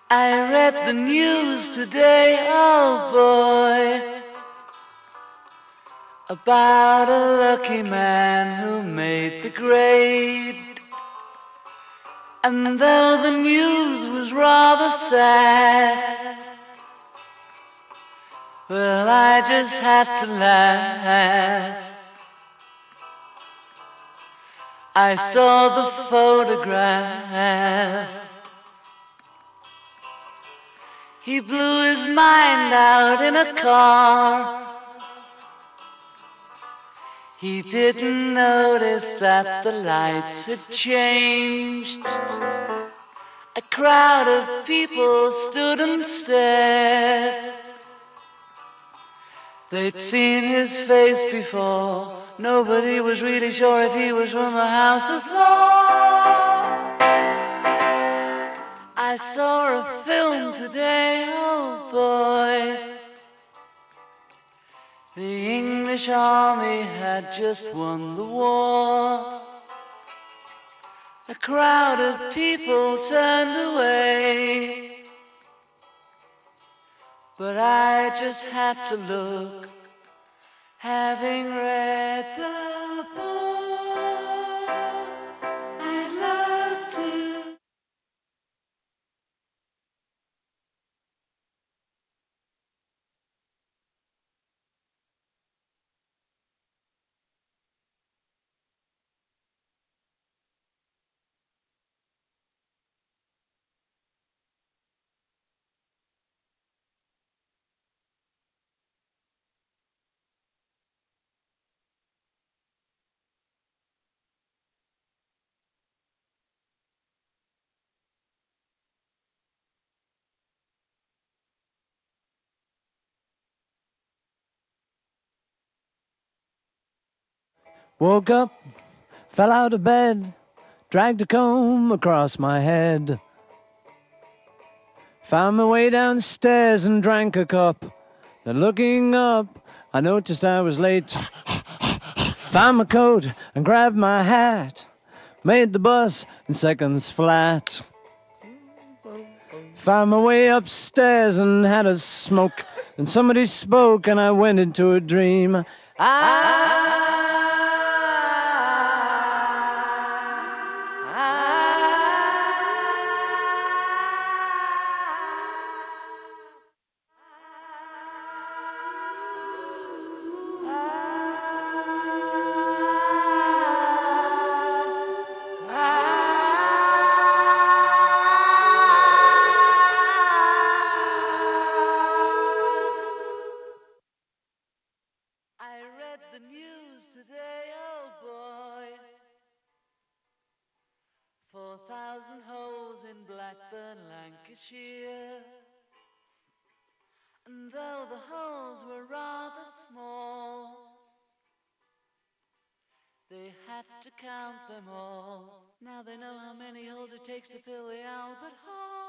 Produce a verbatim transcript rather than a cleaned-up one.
I read the news today, oh boy, about a lucky man who made the grade. And though the news was rather sad, well, I just had to laugh. I saw the photograph. He blew his mind out in a car. He didn't notice that the lights had changed. A crowd of people stood and stared. They'd seen his face before. Nobody was really sure if he was from the House of Lords. I saw a film today, oh boy. The English army had just won the war. A crowd of people turned away, but I just had to look, having read the book. I'd love to. Woke up, fell out of bed, dragged a comb across my head. Found my way downstairs and drank a cup. Then looking up, I noticed I was late. Found my coat and grabbed my hat. Made the bus in seconds flat. Found my way upstairs and had a smoke. Then somebody spoke and I went into a dream. I I read the news today, oh boy. Four thousand holes in Blackburn, Lancashire. And though the holes were rather small, they had to count them all. Now they know how many holes it takes to fill the Albert Hall.